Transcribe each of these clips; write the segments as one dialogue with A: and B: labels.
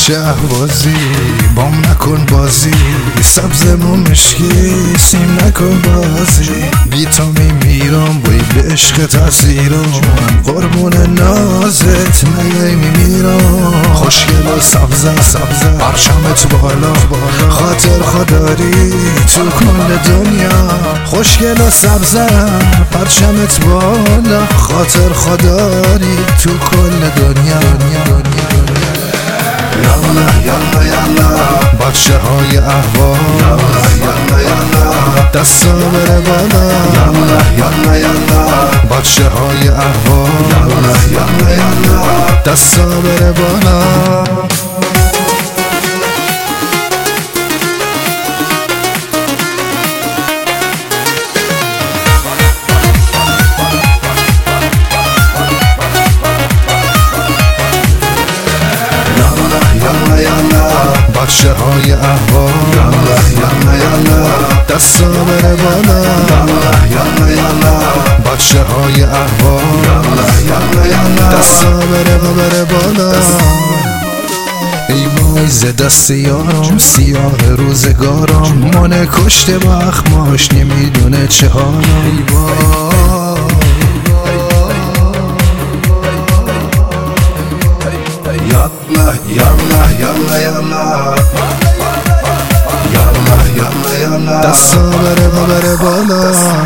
A: بچه اهوازی بام نکن بازی، سبزمون مشکی سیم نکن بازی. ویتامین میرم بوی به عشق تاثیرم، قربون نازت نیای میمیرم. خوشگل و سبزه پرچمت بالا، خاطر خداری تو کل دنیا. خوشگل و سبزه پرچمت بالا، خاطر خداری تو کل دنیا. یالا یالا یالا بچه های احوال، یالا یالا دستا بره بالا. یالا یالا یالا بچه های احوال، یالا یالا یالا دستا بره بالا. بچه های احوال، یالا یالا یالا دستا بره بالا. یالا یالا بچه های احوال، یالا یالا یالا دستا بره بالا. ای وای ز دست یارم سیاه روزگارم، من کشته با اخماش نمیدونه چه حالم. ای وای یالا یالا یالا یالا یالا یالا دستا بره بالا.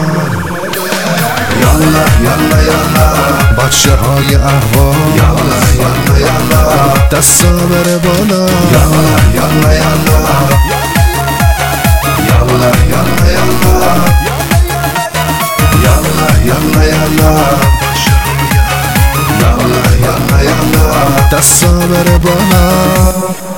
A: یالا یالا یالا بچه های احوال، یالا یالا یالا دستا بره بالا. یالا یالا یالا یالا یالا یالا یالا یالا دستا بره بالا.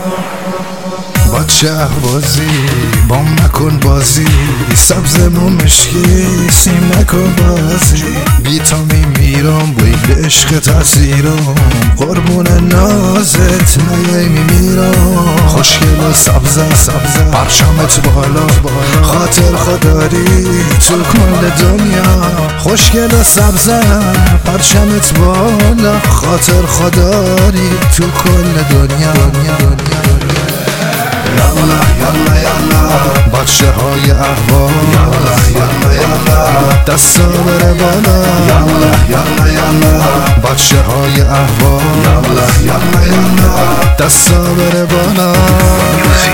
A: بچه اهوازی بام نکن بازی، سبزمون مشکی سیم نکن بازی. ویتامین میرم بوی به عشق تاثیرم، قربون نازت نیای میمیرم. خوشگل و سبزه پرچمت بالا، خاطر خداری تو کل دنیا. خوشگل و سبزه پرچمت بالا، خاطر خداری تو کل دنیا. یالا یالا یالا بچه های احوال، یالا یالا یالا دستا بره بالا. یالا یالا یالا بچه های احوال، یالا یالا یالا دستا بره بالا.